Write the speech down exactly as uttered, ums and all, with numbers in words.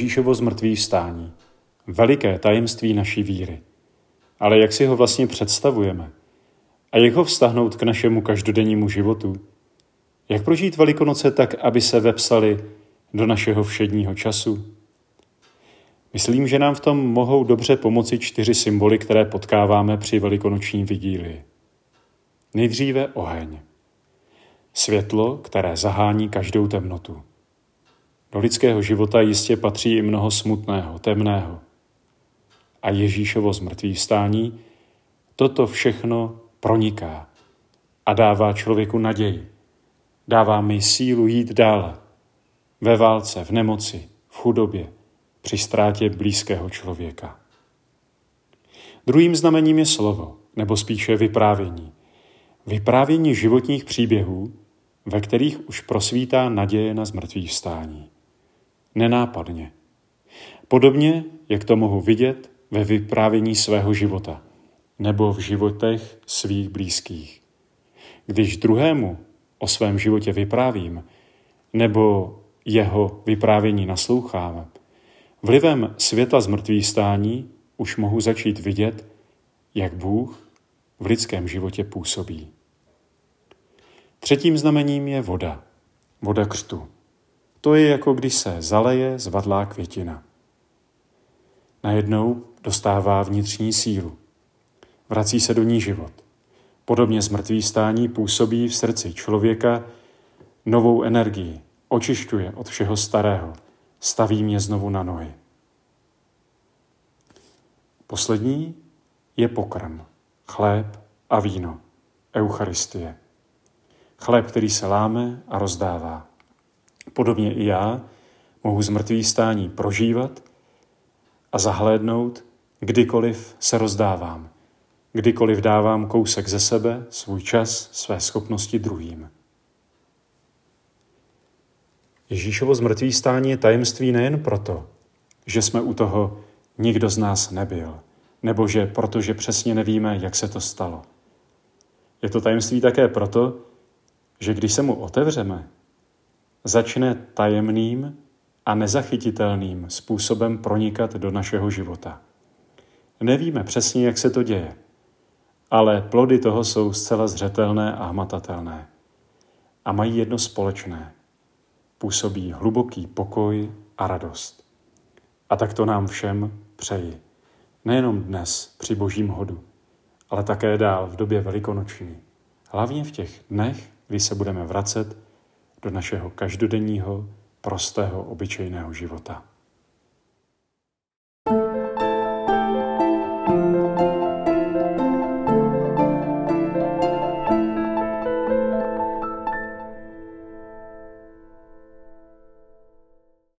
Ježíšovo zmrtvýchvstání, veliké tajemství naší víry. Ale jak si ho vlastně představujeme? A jak ho vztahnout k našemu každodennímu životu? Jak prožít Velikonoce tak, aby se vepsali do našeho všedního času? Myslím, že nám v tom mohou dobře pomoci čtyři symboly, které potkáváme při velikonoční vigílii. Nejdříve oheň. Světlo, které zahání každou temnotu. Do lidského života jistě patří i mnoho smutného, temného. A Ježíšovo zmrtvýchvstání toto všechno proniká a dává člověku naději. Dává mi sílu jít dále. Ve válce, v nemoci, v chudobě, při ztrátě blízkého člověka. Druhým znamením je slovo, nebo spíše vyprávění. Vyprávění životních příběhů, ve kterých už prosvítá naděje na zmrtvýchvstání. Nenápadně. Podobně, jak to mohu vidět ve vyprávění svého života, nebo v životech svých blízkých. Když druhému o svém životě vyprávím, nebo jeho vyprávění naslouchám, vlivem světla zmrtvýchvstání už mohu začít vidět, jak Bůh v lidském životě působí. Třetím znamením je voda. Voda křtu. To je jako když se zaleje zvadlá květina. Najednou dostává vnitřní sílu. Vrací se do ní život. Podobně zmrtvýchvstání působí v srdci člověka novou energii, očišťuje od všeho starého, staví mě znovu na nohy. Poslední je pokrm, chléb a víno, eucharistie. Chléb, který se láme a rozdává. Podobně i já mohu zmrtvýchvstání prožívat a zahlédnout, kdykoliv se rozdávám, kdykoliv dávám kousek ze sebe, svůj čas, své schopnosti druhým. Ježíšovo zmrtvýchvstání je tajemství nejen proto, že jsme u toho nikdo z nás nebyl, nebo že protože přesně nevíme, jak se to stalo. Je to tajemství také proto, že když se mu otevřeme, začne tajemným a nezachytitelným způsobem pronikat do našeho života. Nevíme přesně, jak se to děje, ale plody toho jsou zcela zřetelné a hmatatelné. A mají jedno společné. Působí hluboký pokoj a radost. A tak to nám všem přeji. Nejenom dnes při Božím hodu, ale také dál v době velikonoční. Hlavně v těch dnech, kdy se budeme vracet do našeho každodenního, prostého, obyčejného života.